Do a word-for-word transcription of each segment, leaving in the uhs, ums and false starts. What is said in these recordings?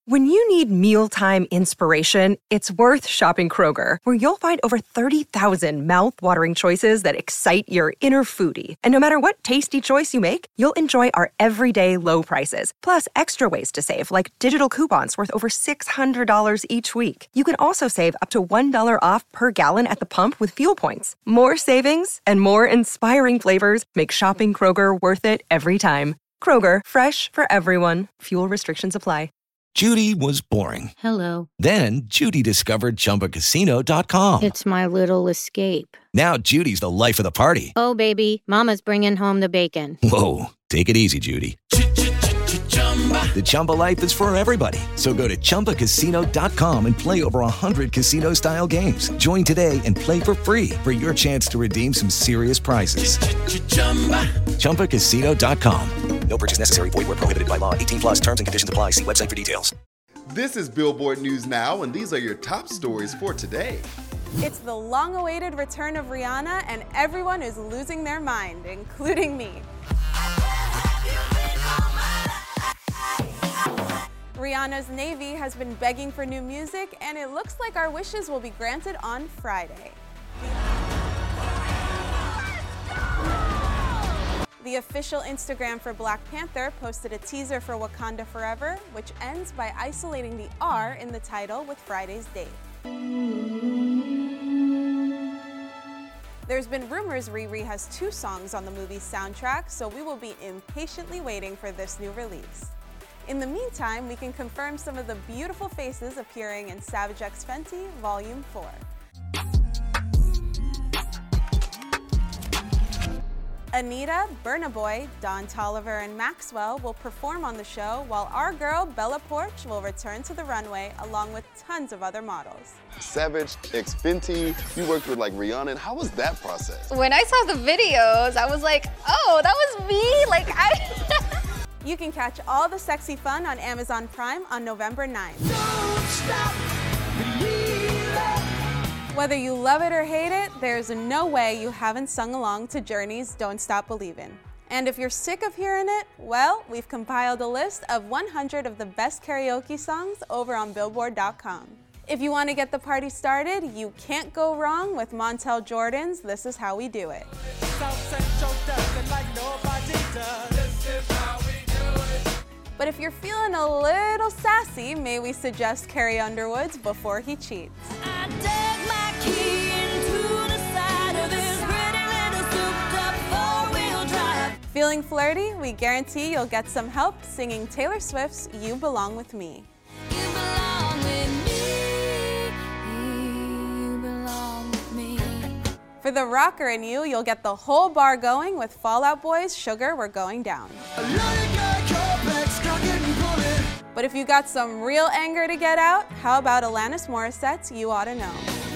When you need mealtime inspiration, it's worth shopping Kroger, where you'll find over thirty thousand mouth-watering choices that excite your inner foodie. And no matter what tasty choice you make, you'll enjoy our everyday low prices, plus extra ways to save, like digital coupons worth over six hundred dollars each week. You can also save up to one dollar off per gallon at the pump with fuel points. More savings and more inspiring flavors make shopping Kroger worth it every time. Kroger, fresh for everyone. Fuel restrictions apply. Judy was boring. Hello. Then Judy discovered Chumba Casino dot com. It's my little escape. Now Judy's the life of the party. Oh, baby, mama's bringing home the bacon. Whoa, take it easy, Judy. The Chumba life is for everybody. So go to Chumba Casino dot com and play over one hundred casino-style games. Join today and play for free for your chance to redeem some serious prizes. Chumba Casino dot com. No purchase necessary. Void where prohibited by law. eighteen plus terms and conditions apply. See website for details. This is Billboard News Now, and these are your top stories for today. It's the long-awaited return of Rihanna, and everyone is losing their mind, including me. Rihanna's Navy has been begging for new music, and it looks like our wishes will be granted on Friday. The official Instagram for Black Panther posted a teaser for Wakanda Forever, which ends by isolating the R in the title with Friday's date. There's been rumors Riri has two songs on the movie's soundtrack, so we will be impatiently waiting for this new release. In the meantime, we can confirm some of the beautiful faces appearing in Savage X Fenty Volume four. Anita, Burna Boy, Don Toliver, and Maxwell will perform on the show, while our girl Bella Poarch will return to the runway along with tons of other models. Savage X Fenty, you worked with like Rihanna. How was that process? When I saw the videos, I was like, oh, that was me. Like I. You can catch all the sexy fun on Amazon Prime on November ninth. Don't stop believing. Whether you love it or hate it, there's no way you haven't sung along to Journey's Don't Stop Believin'. And if you're sick of hearing it, well, we've compiled a list of one hundred of the best karaoke songs over on Billboard dot com. If you want to get the party started, you can't go wrong with Montel Jordan's This Is How We Do It. But if you're feeling a little sassy, may we suggest Carrie Underwood's Before He Cheats. I dug my key into the side of this pretty little souped-up four-wheel drive. Feeling flirty? We guarantee you'll get some help singing Taylor Swift's You Belong With Me. You belong with me. You belong with me. For the rocker in you, you'll get the whole bar going with Fall Out Boy's Sugar We're Going Down. But if you got some real anger to get out, how about Alanis Morissette's You Oughta Know?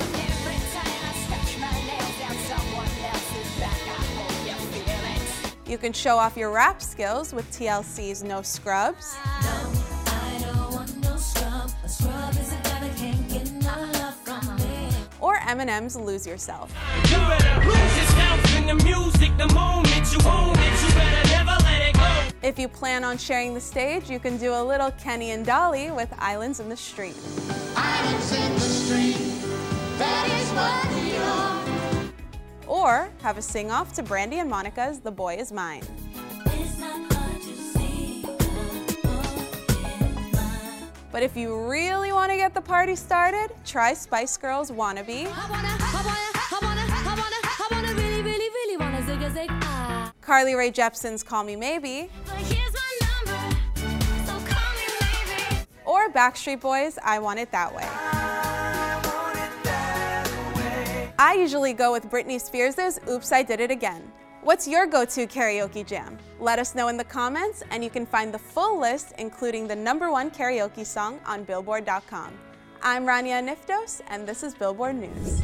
You can show off your rap skills with T L C's No Scrubs. No, I don't want no scrub. A scrub is a guy that can't get no love from me. Or Eminem's Lose Yourself. You better lose yourself in the music the moment you own it. You better never let it go. If you plan on sharing the stage, you can do a little Kenny and Dolly with Islands in the Street. Islands in the street, that is what we are. Or have a sing-off to Brandy and Monica's The Boy Is Mine. It's not hard to see, the boy is mine. But if you really want to get the party started, try Spice Girls Wannabe. I wanna, I wanna, I wanna, I wanna, I wanna really, really, really wanna zig a zig ah. Carly Rae Jepsen's Call Me Maybe. But here's my number, so call me maybe. Or Backstreet Boys' I Want It That Way. I want it that way. I usually go with Britney Spears' Oops, I Did It Again. What's your go-to karaoke jam? Let us know in the comments, and you can find the full list, including the number one karaoke song, on Billboard dot com. I'm Rania Niftos, and this is Billboard News.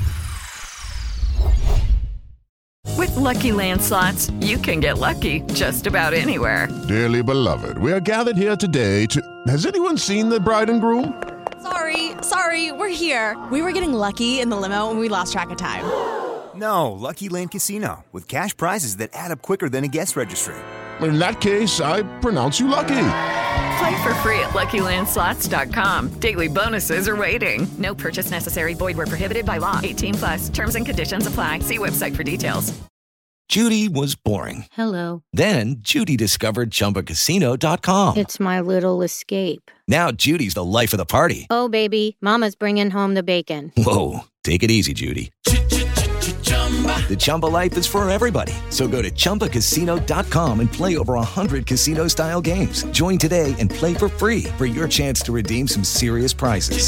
With Lucky Land Slots, you can get lucky just about anywhere. Dearly beloved, we are gathered here today to... Has anyone seen the bride and groom? Sorry, sorry, we're here. We were getting lucky in the limo and we lost track of time. No, Lucky Land Casino, with cash prizes that add up quicker than a guest registry. In that case, I pronounce you lucky. Play for free at Lucky Land Slots dot com. Daily bonuses are waiting. No purchase necessary. Void where prohibited by law. eighteen plus. Terms and conditions apply. See website for details. Judy was boring. Hello. Then Judy discovered Chumba Casino dot com. It's my little escape. Now Judy's the life of the party. Oh, baby, mama's bringing home the bacon. Whoa, take it easy, Judy. The Chumba life is for everybody. So go to Chumba Casino dot com and play over one hundred casino-style games. Join today and play for free for your chance to redeem some serious prizes.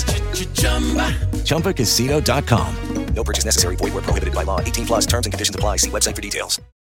Chumba Casino dot com. No purchase necessary. Void where prohibited by law. eighteen plus terms and conditions apply. See website for details.